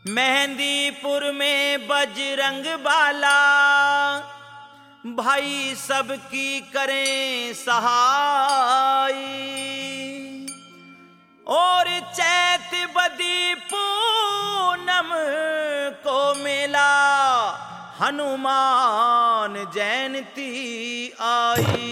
मेहंदीपुर में बजरंग बाला भाई सबकी करें सहाय। और चैत बदी पूनम को मेला हनुमान जयंती आई।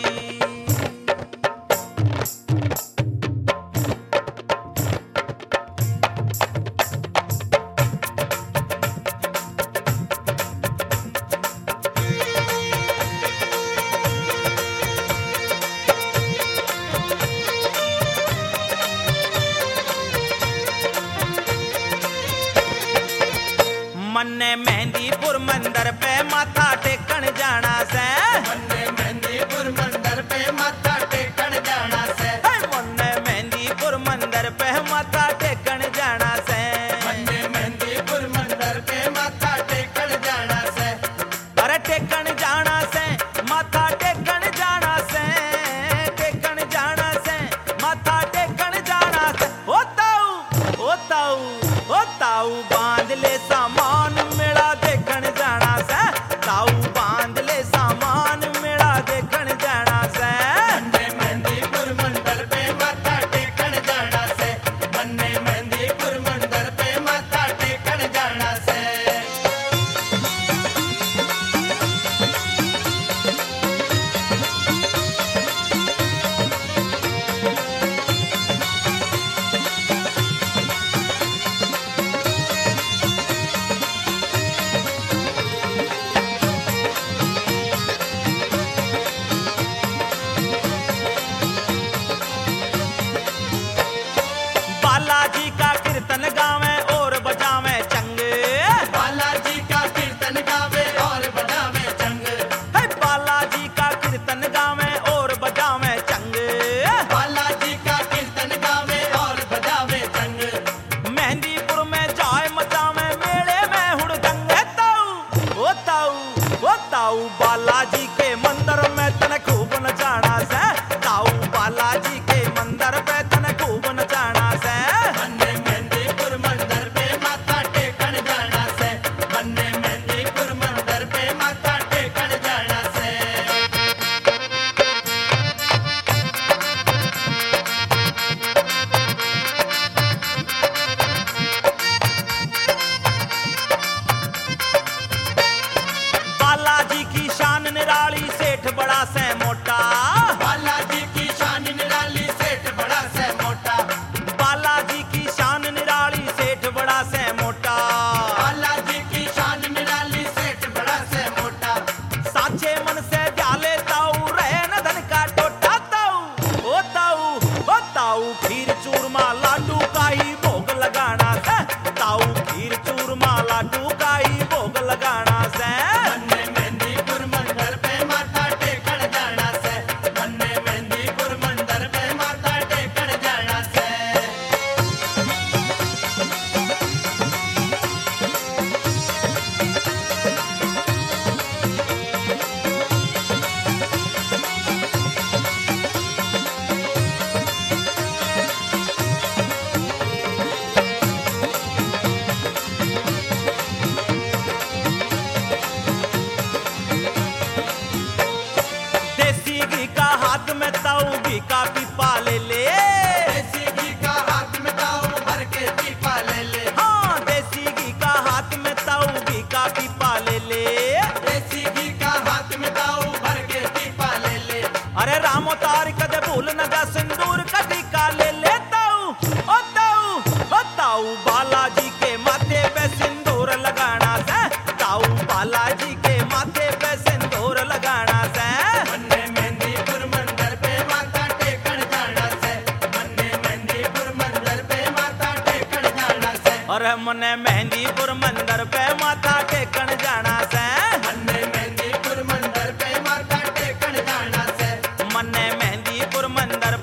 मन्ने मेहंदीपुर मंदिर पे माथा टेकन जाना से। मन्ने मेहंदीपुर मंदिर पे माथा टेकन जाना से। मन्ने मेहंदीपुर मंदिर पे माथा टेकन जाना से। मन्ने मेहंदीपुर मंदिर पे माथा टेकन जाना से। अरे टेकन जाना से माथा टेकन जाना से। टेकन जाना से माथा टेकन जाना से। ओ ताऊ बांध ले सामान मेरा देखन जाना से। ताऊ बांध ले सामान मेरा देखन जाना से। मन्ने मेहंदीपुर मंदिर पे माथा टेकन जाना से। मन्ने मेहंदीपुर मंदिर पे माथा टेकन जाना से। बालाजी का कीर्तन गावे और बजावे चंग। बालाजी का कीर्तन गावे और बजावे चंग। है बालाजी का कीर्तन गावे और बजावे चंग। बालाजी का कीर्तन गावे और बजावे चंग। मेहंदीपुर में जाए मचावे मेले में हुड़दंग। ताऊ बालाजी के मंदिर में तने खूब नचाना से। ताऊ बालाजी के मंदिर पे तने खूब नचाना से। मन्ने मेहंदीपुर मंदिर पे माथा टेकन जाना से। मन्ने मेहंदीपुर मंदिर पे माथा टेकन जाना से। बालाजी की शान निराली सेठ बड़ा से मोटा। बालाजी की शान निराली सेठ बड़ा से मोटा। बालाजी की शान निराली सेठ बड़ा से मोटा। बालाजी की शान निराली सेठ बड़ा से मोटा। साचे मन से जाले ताऊ रहे न धन का टोटा। ताऊ खीर चूरमा लाडू का ही भोग लगाना से। ताऊ खीर चूरमा लाडू का ही भोग लगाना से। मन्ने मेहंदीपुर मंदिर पे माथा टेकन जाना से। मन्ने मेहंदीपुर मंदिर पे माथा टेकन जाना से। देसी घी का हाथ में ताऊ घी का पीपा ले ले। देसी घी का हाथ में ताऊ भर के पीपा ले ले। हाँ देसी घी का हाथ में ताऊ घी का पीपा ले ले। देसी घी का हाथ में ताऊ भर के पीपा ले ले। अरे राम तार कदे भूल न जा सिंदूर का टीका ले ले। ताऊ बालाजी के माथे पे सिंदूर लगाना से। ताऊ बालाजी के माथे पे सिंदूर लगाना से। मन्ने मेहंदीपुर मंदिर पे माथा टेकन जाना से। मन्ने मेहंदीपुर मंदिर पे माथा टेकन जाना से। अरे मने मेहंदीपुर मंदिर पे माथा टेकन जाना से। मन्ने मेहंदीपुर मंदिर पे माथा टेकन जाना से। मन्ने मेहंदीपुर मंदिर